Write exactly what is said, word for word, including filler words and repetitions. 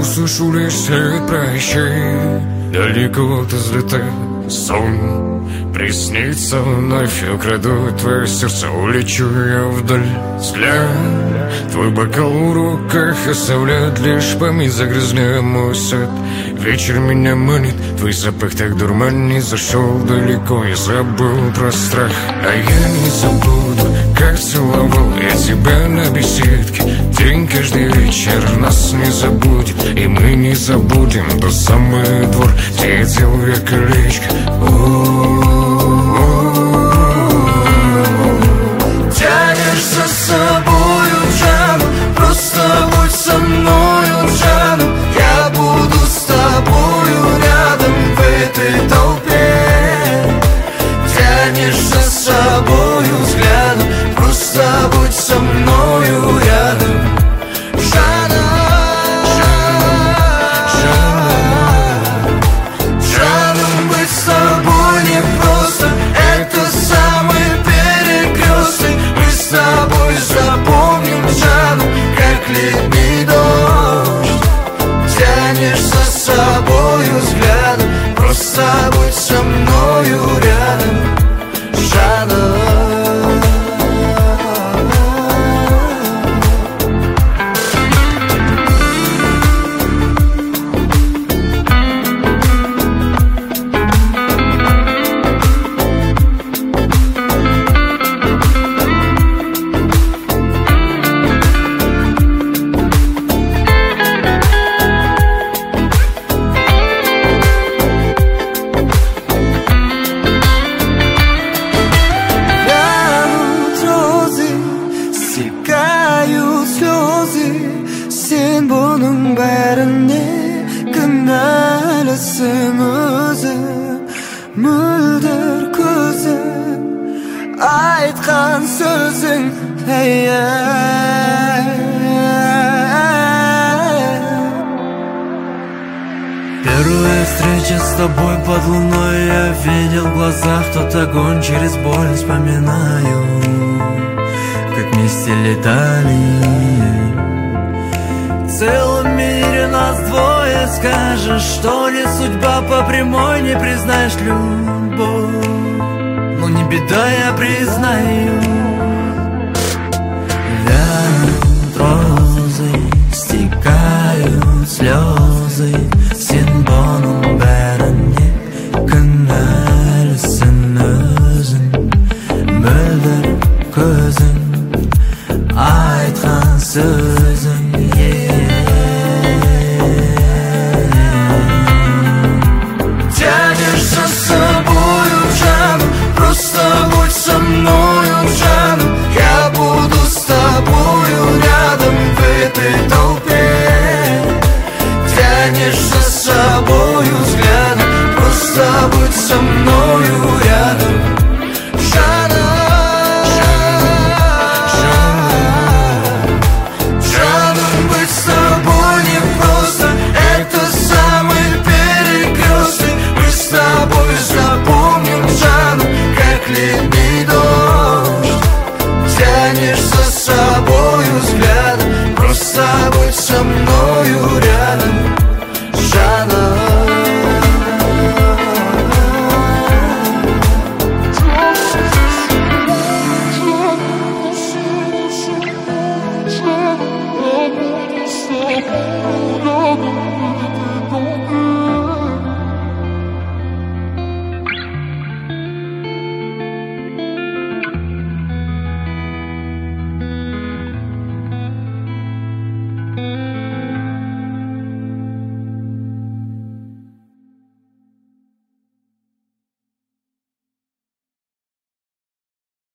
услышу лишь след прощай. Далеко ты взлетает сон, приснится вновь, украду твое сердце, улечу я вдаль. Взгляд, твой бокал в руках оставляет лишь память, загрязняя мой сад. Вечер меня манит, твой запах так дурманит, зашел далеко, я забыл про страх. А я не забуду, как целовал я тебя на беседке. День каждый вечер нас не забудет, и мы не забудем тот самый двор, где я делал я колечко. Тянешь за собою, Джану, просто будь со мною, Джану. Я буду с тобою рядом в этой толпе. Тянешь за собою взглядом, просто будь со мною рядом. Джана, Джану, быть с тобой непросто, это самый перекресток. Мы с тобой запомним, Джану, как летний дождь. Тянешь за собою взглядом, просто будь со мною рядом, Джана. Sen bunun bärini kınalısın özüm, müldir közüm, aytkan sözün hey, Первая встреча с тобой под луной, я видел в глазах тот огонь, через боль вспоминаю, как вместе летали. В целом мире нас двое, скажешь, что не судьба по прямой, не признаешь любовь. Ну не беда, я признаю. Вянут розы, стекают слезы, сен бұның бәріне кінәлісің өзің, мөлдір көзің, айтқан сөзің. Тянешь за собою, Джану, просто будь со мною, Джану. Я буду с тобою рядом в этой толпе. Тянешь за собою взглядом, просто будь со мною рядом.